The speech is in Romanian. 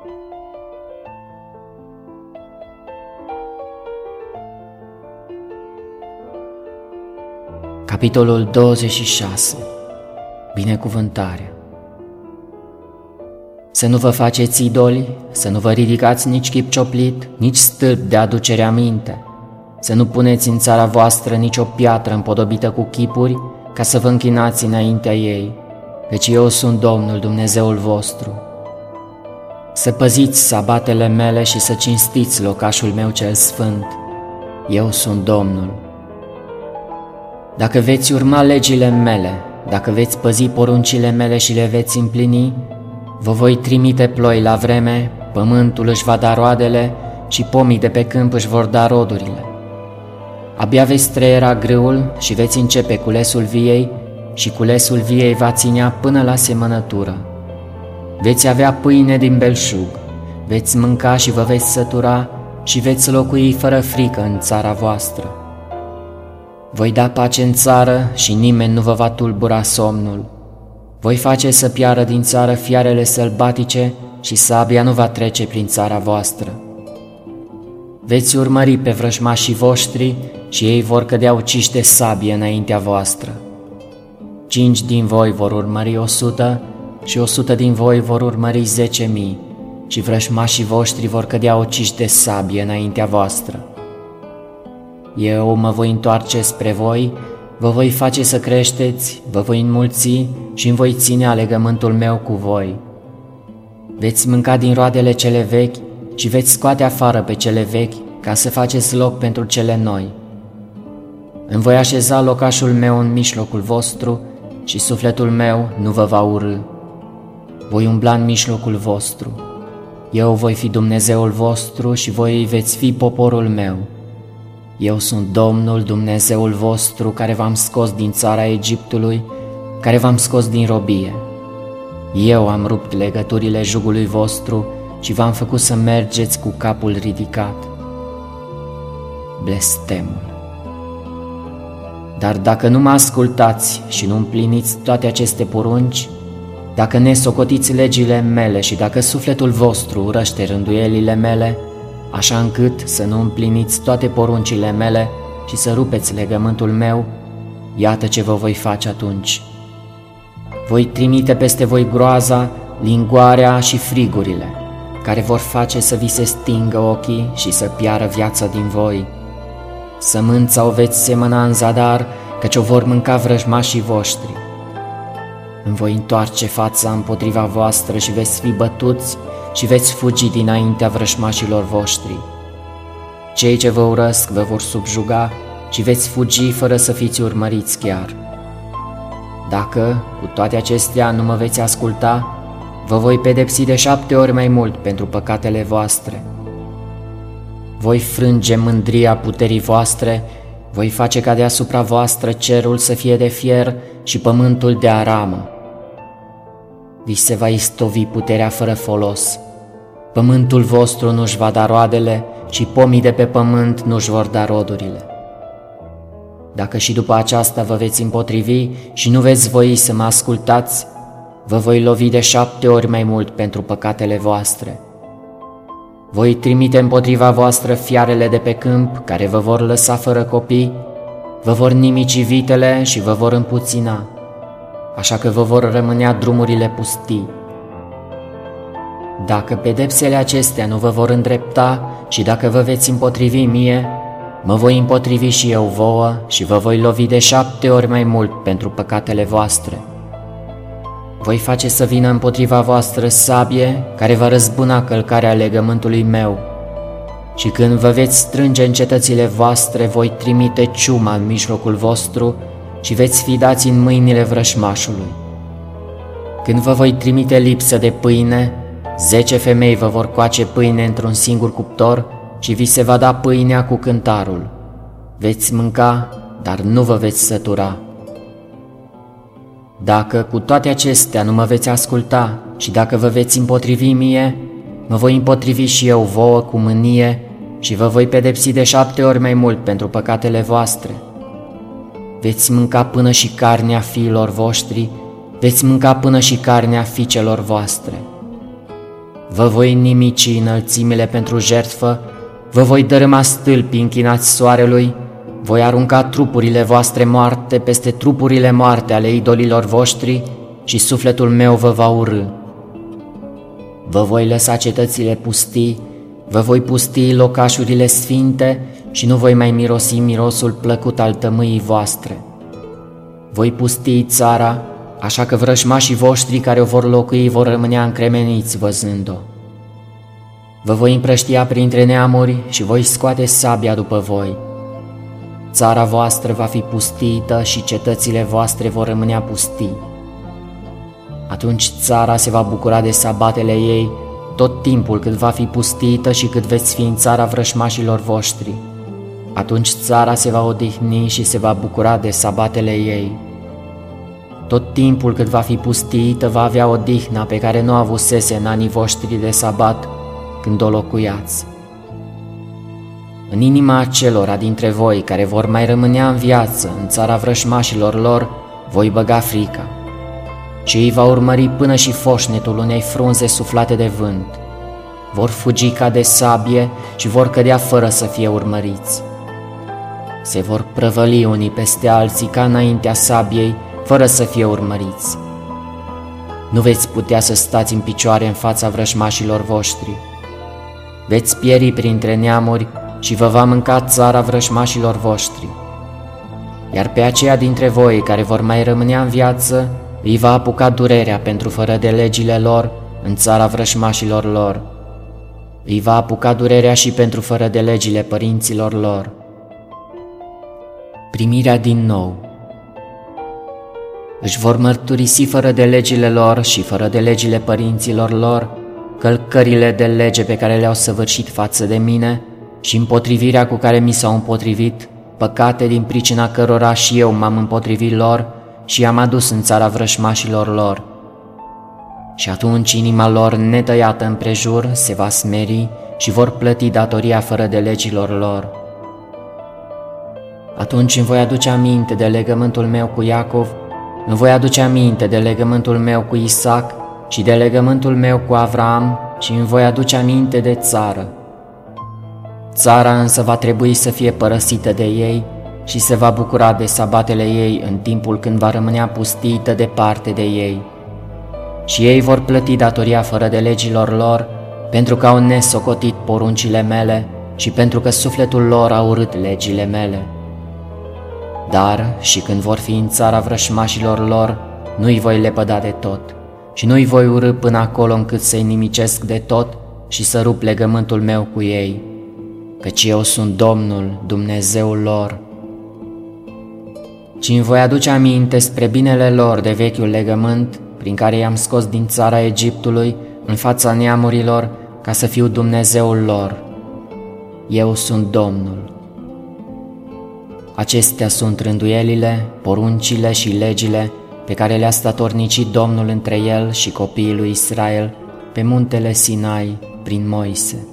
Capitolul 26. Binecuvântarea. Să nu vă faceți idoli, să nu vă ridicați nici chip cioplit, nici stâlp de aducere aminte, să nu puneți în țara voastră nici o piatră împodobită cu chipuri, ca să vă închinați înaintea ei, căci eu sunt Domnul Dumnezeul vostru. Să păziți sabatele mele și să cinstiți locașul meu cel sfânt. Eu sunt Domnul. Dacă veți urma legile mele, dacă veți păzi poruncile mele și le veți împlini, vă voi trimite ploi la vreme, pământul își va da roadele și pomii de pe câmp își vor da rodurile. Abia veți treiera grâul și veți începe culesul viei și culesul viei va ținea până la semănătură. Veți avea pâine din belșug, veți mânca și vă veți sătura și veți locui fără frică în țara voastră. Voi da pace în țară și nimeni nu vă va tulbura somnul. Voi face să piară din țară fiarele sălbatice și sabia nu va trece prin țara voastră. Veți urmări pe vrăjmașii voștri și ei vor cădea uciși de sabie înaintea voastră. 5 din voi vor urmări 100 și 100 din voi vor urmări 10.000 și vrăjmașii voștri vor cădea uciși de sabie înaintea voastră. Eu mă voi întoarce spre voi, vă voi face să creșteți, vă voi înmulți și îmi voi ține legământul meu cu voi. Veți mânca din roadele cele vechi și veți scoate afară pe cele vechi ca să faceți loc pentru cele noi. Îmi voi așeza locașul meu în mijlocul vostru și sufletul meu nu vă va urâ. Voi umbla în mijlocul vostru. Eu voi fi Dumnezeul vostru și voi veți fi poporul meu. Eu sunt Domnul Dumnezeul vostru care v-am scos din țara Egiptului, care v-am scos din robie. Eu am rupt legăturile jugului vostru și v-am făcut să mergeți cu capul ridicat. Blestemul. Dar dacă nu mă ascultați și nu împliniți toate aceste porunci, dacă nesocotiți legile mele și dacă sufletul vostru urăște rânduielile mele, așa încât să nu împliniți toate poruncile mele și să rupeți legământul meu, iată ce vă voi face atunci. Voi trimite peste voi groaza, lingoarea și frigurile, care vor face să vi se stingă ochii și să piară viața din voi. Sămânța o veți semăna în zadar, căci o vor mânca vrăjmașii voștri. Îmi voi întoarce fața împotriva voastră și veți fi bătuți și veți fugi dinaintea vrăjmașilor voștri. Cei ce vă urăsc vă vor subjuga și veți fugi fără să fiți urmăriți chiar. Dacă, cu toate acestea, nu mă veți asculta, vă voi pedepsi de 7 ori mai mult pentru păcatele voastre. Voi frânge mândria puterii voastre, voi face ca deasupra voastră cerul să fie de fier și pământul de aramă. Vi se va istovi puterea fără folos. Pământul vostru nu-și va da roadele și pomii de pe pământ nu-și vor da rodurile. Dacă și după aceasta vă veți împotrivi și nu veți voi să mă ascultați, vă voi lovi de 7 ori mai mult pentru păcatele voastre. Voi trimite împotriva voastră fiarele de pe câmp, care vă vor lăsa fără copii, vă vor nimici vitele și vă vor împuțina, așa că vă vor rămânea drumurile pustii. Dacă pedepsele acestea nu vă vor îndrepta și dacă vă veți împotrivi mie, mă voi împotrivi și eu vouă și vă voi lovi de 7 ori mai mult pentru păcatele voastre. Voi face să vină împotriva voastră sabie care va răzbuna călcarea legământului meu. Și când vă veți strânge în cetățile voastre, voi trimite ciuma în mijlocul vostru și veți fi dați în mâinile vrășmașului. Când vă voi trimite lipsă de pâine, 10 femei vă vor coace pâine într-un singur cuptor și vi se va da pâinea cu cântarul. Veți mânca, dar nu vă veți sătura. Dacă cu toate acestea nu mă veți asculta și dacă vă veți împotrivi mie, mă voi împotrivi și eu vouă cu mânie și vă voi pedepsi de 7 ori mai mult pentru păcatele voastre. Veți mânca până și carnea fiilor voștri, veți mânca până și carnea fiicelor voastre. vă voi nimici înălțimile pentru jertfă, vă voi dărâma stâlpi închinați soarelui, voi arunca trupurile voastre moarte peste trupurile moarte ale idolilor voștri și sufletul meu vă va urâ. Vă voi lăsa cetățile pustii, vă voi pustii locașurile sfinte și nu voi mai mirosi mirosul plăcut al tămâii voastre. Voi pustii țara, așa că vrăjmașii voștri care o vor locui vor rămânea încremeniți văzând-o. Vă voi împrăștia printre neamuri și voi scoate sabia după voi. Țara voastră va fi pustită și cetățile voastre vor rămânea pustii. Atunci țara se va bucura de sabatele ei tot timpul cât va fi pustită și cât veți fi în țara vrăjmașilor voștri. Atunci țara se va odihni și se va bucura de sabatele ei. Tot timpul cât va fi pustită va avea odihna pe care nu avusese în anii voștri de sabat când o locuiați. În inima acelora dintre voi care vor mai rămânea în viață în țara vrăjmașilor lor, voi băga frica și îi va urmări până și foșnetul unei frunze suflate de vânt. Vor fugi ca de sabie și vor cădea fără să fie urmăriți. Se vor prăvăli unii peste alții ca înaintea sabiei, fără să fie urmăriți. Nu veți putea să stați în picioare în fața vrăjmașilor voștri. Veți pieri printre neamuri și vă va mânca țara vrăjmașilor voștri. Iar pe aceia dintre voi care vor mai rămânea în viață, îi va apuca durerea pentru fără de legile lor în țara vrăjmașilor lor. Îi va apuca durerea și pentru fără de legile părinților lor. Primirea din nou. Își vor mărturisi fără de legile lor și fără de legile părinților lor călcările de lege pe care le-au săvârșit față de mine și împotrivirea cu care mi s-au împotrivit, păcate din pricina cărora și eu m-am împotrivit lor și i-am adus în țara vrăjmașilor lor. Și atunci inima lor netăiată împrejur se va smeri și vor plăti datoria fără de legilor lor. Atunci îmi voi aduce aminte de legământul meu cu Iacov, îmi voi aduce aminte de legământul meu cu Isaac și de legământul meu cu Avraam și îmi voi aduce aminte de țară. Țara însă va trebui să fie părăsită de ei și se va bucura de sabatele ei în timpul când va rămânea pustită departe de ei. Și ei vor plăti datoria fără de legilor lor, pentru că au nesocotit poruncile mele și pentru că sufletul lor a urât legile mele. Dar și când vor fi în țara vrăjmașilor lor, nu-i voi lepăda de tot și nu-i voi urâ până acolo încât să-i nimicesc de tot și să rup legământul meu cu ei, căci eu sunt Domnul, Dumnezeul lor. Ci îmi voi aduce aminte spre binele lor de vechiul legământ prin care i-am scos din țara Egiptului în fața neamurilor ca să fiu Dumnezeul lor. Eu sunt Domnul. Acestea sunt rânduielile, poruncile și legile pe care le-a statornicit Domnul între el și copiii lui Israel pe muntele Sinai prin Moise.